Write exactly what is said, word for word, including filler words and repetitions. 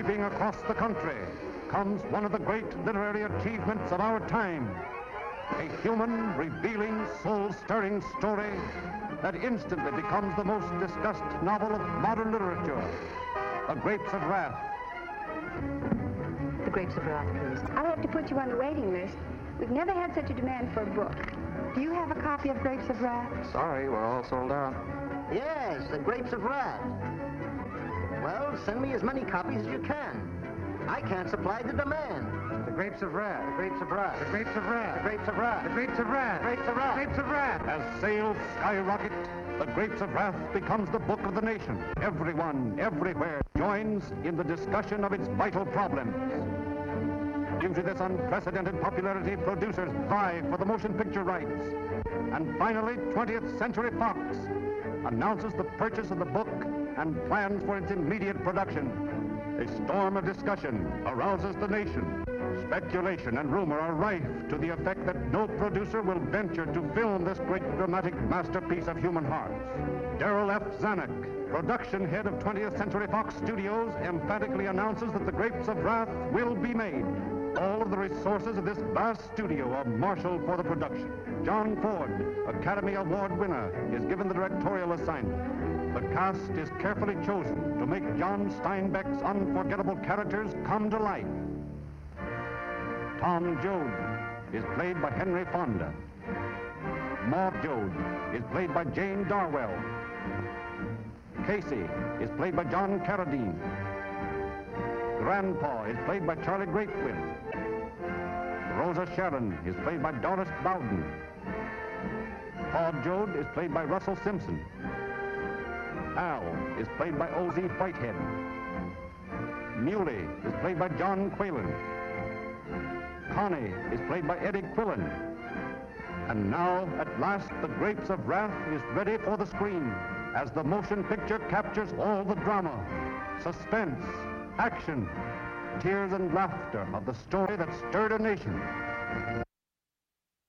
sweeping across the country comes one of the great literary achievements of our time. A human, revealing, soul-stirring story that instantly becomes the most discussed novel of modern literature, The Grapes of Wrath. The Grapes of Wrath, please. I'll have to put you on the waiting list. We've never had such a demand for a book. Do you have a copy of Grapes of Wrath? Sorry, we're all sold out. Yes, The Grapes of Wrath. Well, send me as many copies as you can. I can't supply the demand. The Grapes of Wrath. The Grapes of Wrath. The Grapes of Wrath. The Grapes of Wrath. The Grapes of Wrath. The Grapes of Wrath. The Grapes of Wrath. As sales skyrocket, The Grapes of Wrath becomes the book of the nation. Everyone, everywhere, joins in the discussion of its vital problems. Due to this unprecedented popularity, producers vie for the motion picture rights. And finally, twentieth Century Fox announces the purchase of the book and plans for its immediate production. A storm of discussion arouses the nation. Speculation and rumor are rife to the effect that no producer will venture to film this great dramatic masterpiece of human hearts. Darrell F. Zanuck, production head of twentieth Century Fox Studios, emphatically announces that The Grapes of Wrath will be made. All of the resources of this vast studio are marshaled for the production. John Ford, Academy Award winner, is given the directorial assignment. The cast is carefully chosen to make John Steinbeck's unforgettable characters come to life. Tom Joad is played by Henry Fonda. Maud Joad is played by Jane Darwell. Casey is played by John Carradine. Grandpa is played by Charlie Greatwin. Rosa Sharon is played by Doris Bowden. Paul Joad is played by Russell Simpson. Al is played by O Z Whitehead. Muley is played by John Quaylen. Connie is played by Eddie Quillen. And now, at last, The Grapes of Wrath is ready for the screen as the motion picture captures all the drama, suspense, action, tears and laughter of the story that stirred a nation.